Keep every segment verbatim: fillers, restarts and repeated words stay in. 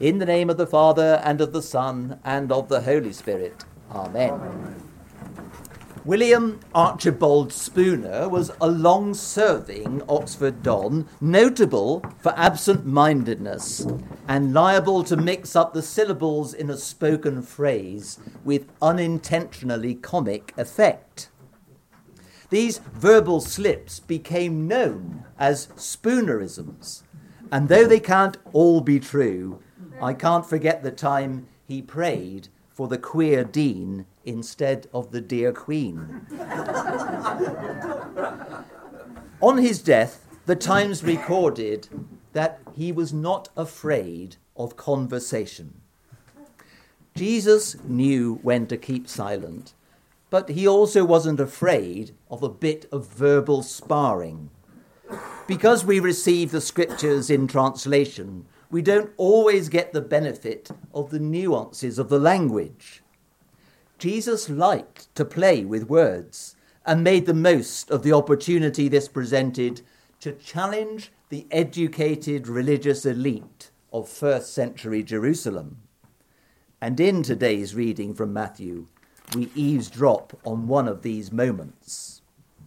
In the name of the Father, and of the Son, and of the Holy Spirit. Amen. Amen. William Archibald Spooner was a long-serving Oxford Don, notable for absent-mindedness and liable to mix up the syllables in a spoken phrase with unintentionally comic effect. These verbal slips became known as Spoonerisms, and though they can't all be true, I can't forget the time he prayed for the queer dean instead of the dear queen. On his death, the Times recorded that he was not afraid of conversation. Jesus knew when to keep silent, but he also wasn't afraid of a bit of verbal sparring. Because we receive the scriptures in translation, we don't always get the benefit of the nuances of the language. Jesus liked to play with words and made the most of the opportunity this presented to challenge the educated religious elite of first century Jerusalem. And in today's reading from Matthew, we eavesdrop on one of these moments.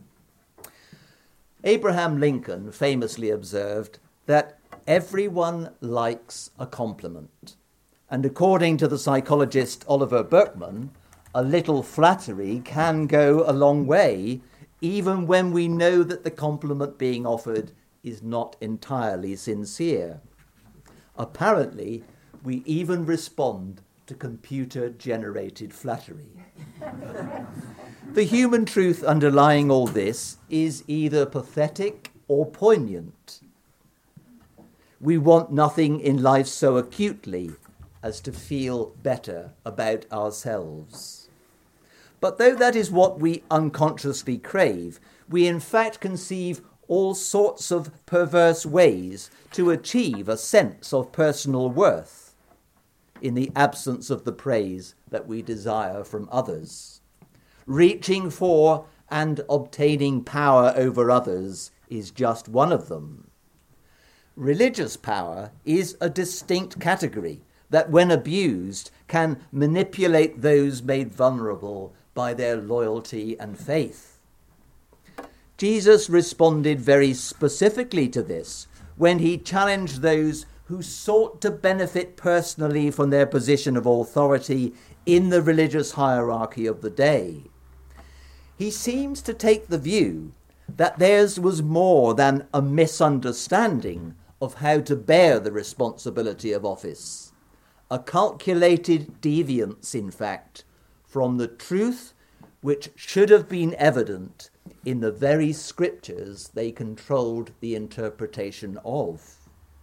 Abraham Lincoln famously observed that everyone likes a compliment. And according to the psychologist Oliver Burkeman, a little flattery can go a long way, even when we know that the compliment being offered is not entirely sincere. Apparently, we even respond to computer-generated flattery. The human truth underlying all this is either pathetic or poignant. We want nothing in life so acutely as to feel better about ourselves. But though that is what we unconsciously crave, we in fact conceive all sorts of perverse ways to achieve a sense of personal worth in the absence of the praise that we desire from others. Reaching for and obtaining power over others is just one of them. Religious power is a distinct category that, when abused, can manipulate those made vulnerable by their loyalty and faith. Jesus responded very specifically to this when he challenged those who sought to benefit personally from their position of authority in the religious hierarchy of the day. He seems to take the view that theirs was more than a misunderstanding of how to bear the responsibility of office, a calculated deviance, in fact, from the truth which should have been evident in the very scriptures they controlled the interpretation of.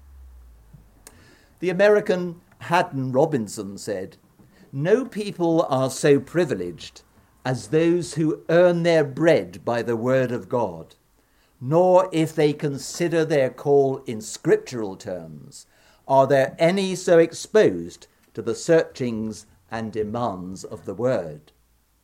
The American Haddon Robinson said, "No people are so privileged as those who earn their bread by the word of God, nor, if they consider their call in scriptural terms, are there any so exposed to the searchings and demands of the word."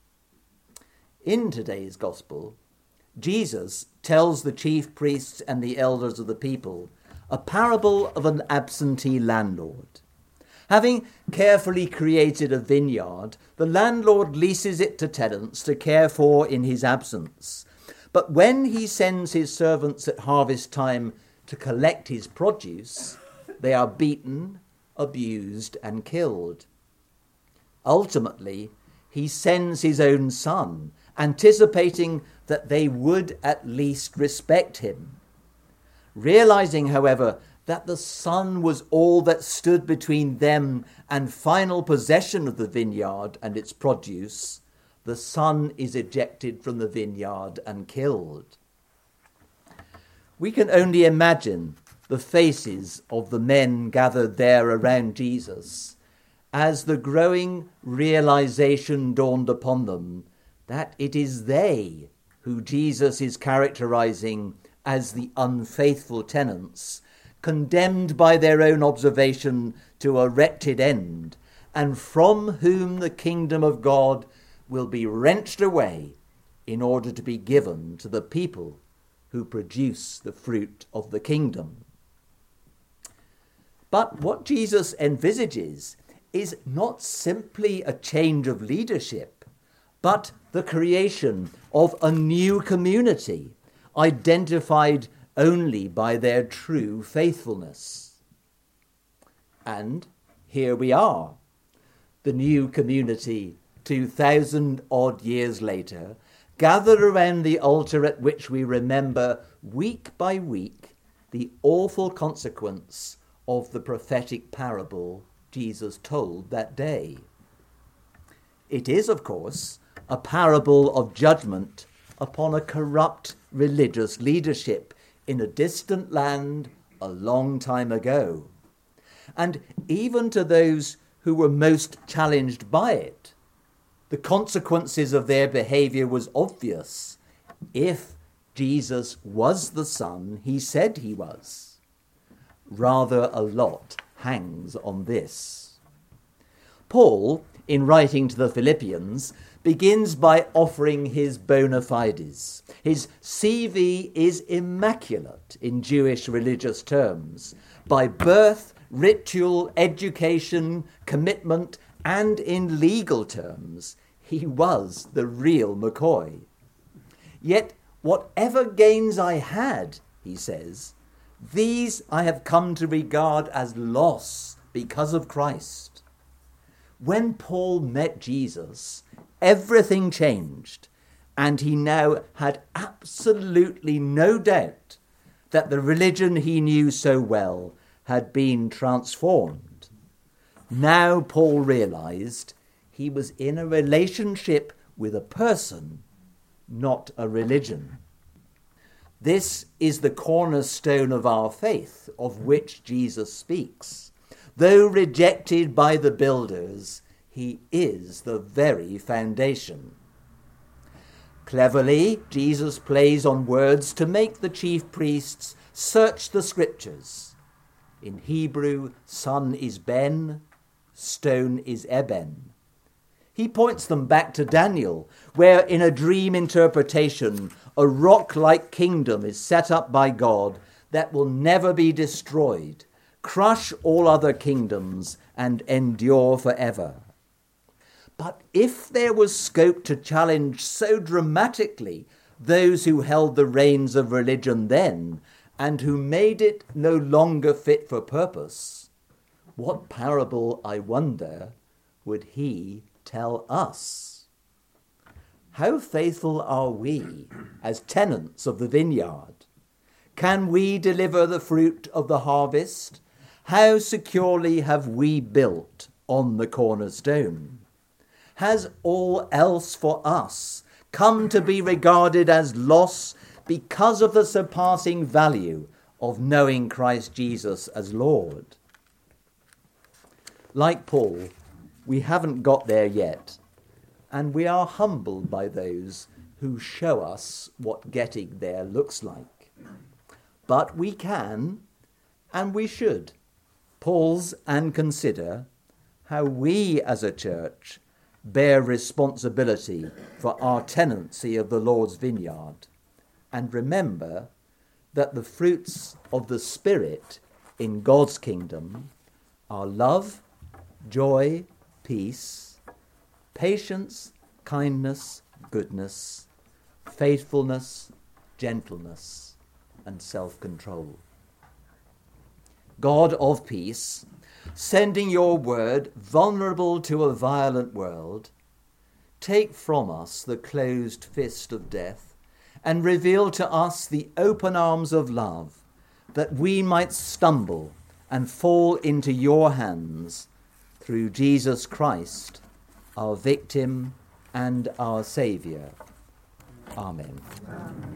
In today's gospel, Jesus tells the chief priests and the elders of the people a parable of an absentee landlord. Having carefully created a vineyard, the landlord leases it to tenants to care for in his absence. But when he sends his servants at harvest time to collect his produce, they are beaten, abused, and killed. Ultimately, he sends his own son, anticipating that they would at least respect him. Realizing, however, that the son was all that stood between them and final possession of the vineyard and its produce, the son is ejected from the vineyard and killed. We can only imagine the faces of the men gathered there around Jesus as the growing realization dawned upon them that it is they who Jesus is characterizing as the unfaithful tenants, condemned by their own observation to a wretched end, and from whom the kingdom of God will be wrenched away in order to be given to the people who produce the fruit of the kingdom. But what Jesus envisages is not simply a change of leadership, but the creation of a new community, identified only by their true faithfulness. And here we are, the new community, two thousand odd years later, gathered around the altar at which we remember week by week the awful consequence of the prophetic parable Jesus told that day. It is, of course, a parable of judgment upon a corrupt religious leadership in a distant land a long time ago. And even to those who were most challenged by it, the consequences of their behavior was obvious if Jesus was the Son he said he was. Rather a lot hangs on this. Paul, in writing to the Philippians, begins by offering his bona fides. His C V is immaculate in Jewish religious terms. By birth, ritual, education, commitment, and in legal terms, he was the real McCoy. Yet, whatever gains I had, he says, these I have come to regard as loss because of Christ. When Paul met Jesus, everything changed, and he now had absolutely no doubt that the religion he knew so well had been transformed. Now Paul realized he was in a relationship with a person, not a religion. This is the cornerstone of our faith, of which Jesus speaks. Though rejected by the builders, he is the very foundation. Cleverly, Jesus plays on words to make the chief priests search the scriptures. In Hebrew, son is ben, stone is eben. He points them back to Daniel, where in a dream interpretation, a rock-like kingdom is set up by God that will never be destroyed, crush all other kingdoms, and endure forever. But if there was scope to challenge so dramatically those who held the reins of religion then, and who made it no longer fit for purpose, what parable, I wonder, would he tell us? How faithful are we as tenants of the vineyard? Can we deliver the fruit of the harvest? How securely have we built on the cornerstone? Has all else for us come to be regarded as loss because of the surpassing value of knowing Christ Jesus as Lord? Like Paul, we haven't got there yet, and we are humbled by those who show us what getting there looks like. But we can, and we should, pause and consider how we as a church bear responsibility for our tenancy of the Lord's vineyard, and remember that the fruits of the Spirit in God's kingdom are love, joy, peace, patience, kindness, goodness, faithfulness, gentleness, and self-control. God of peace, sending your word vulnerable to a violent world, take from us the closed fist of death and reveal to us the open arms of love, that we might stumble and fall into your hands through Jesus Christ, our victim and our Saviour. Amen.